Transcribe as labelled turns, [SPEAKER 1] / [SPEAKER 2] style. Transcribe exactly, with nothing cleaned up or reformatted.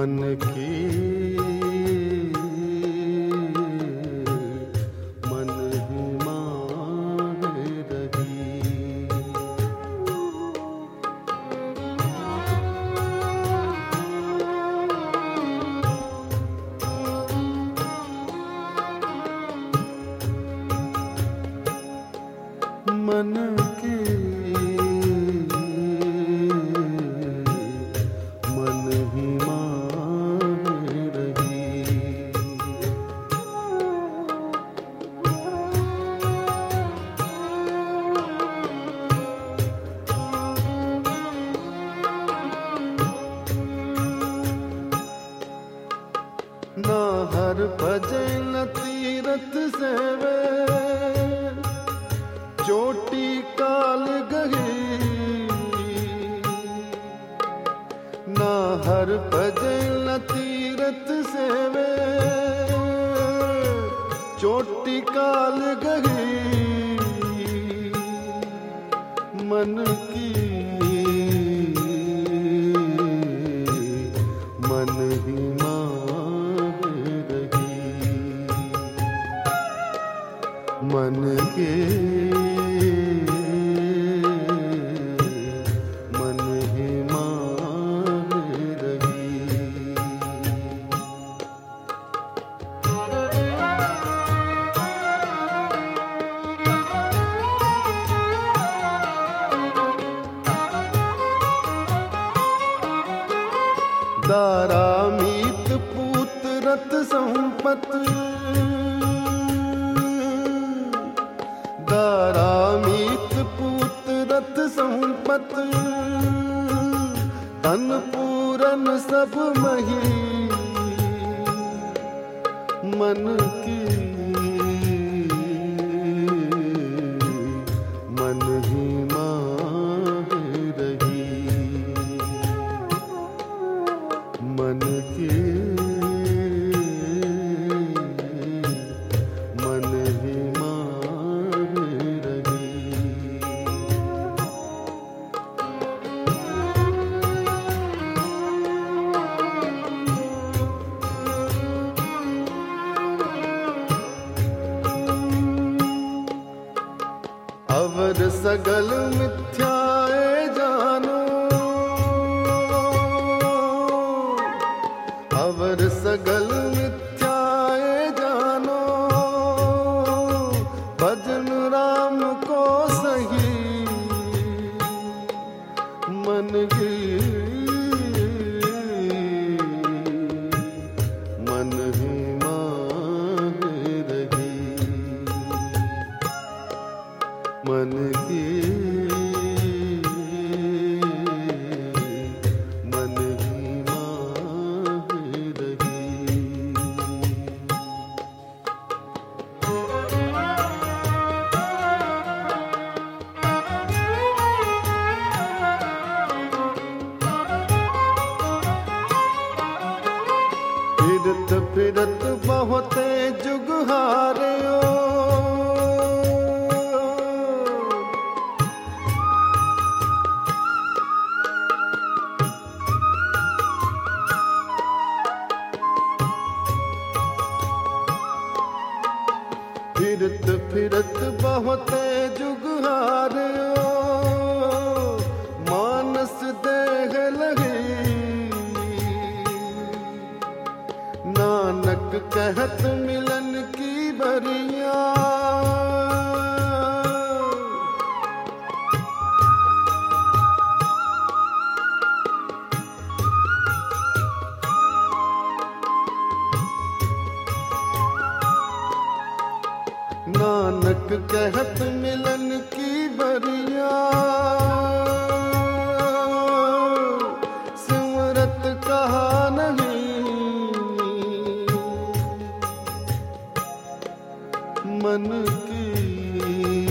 [SPEAKER 1] मन की मन ही मांग रही। मन की ना हर भजन तीरथ सेवे, चोटी काल गही। ना हर भजन तीरथ सेवे, चोटी काल गही। मन की मन ही मन के मन ही मान रही। दारा मीत पूत रत संपत, दारा मीत पूत रत संपत। तन पूरन सब मही, मन की मन ही मांग रही। मन की मन ही अवर सगल मिथ्याए जानो, अवर सगल मिथ्याए जानो। भजन राम को सही, मन की मन ही मांग रही। मन की मन ही मांग रही। फिरत फिरत बहुते जुग हारे हो, फिरत फिरत बहुते जुग हारियो। मानस देह लगी, नानक कहत मिलन की बरिया। नानक कहत मिलन की बरिया। सिमरत कहा नहीं, मन की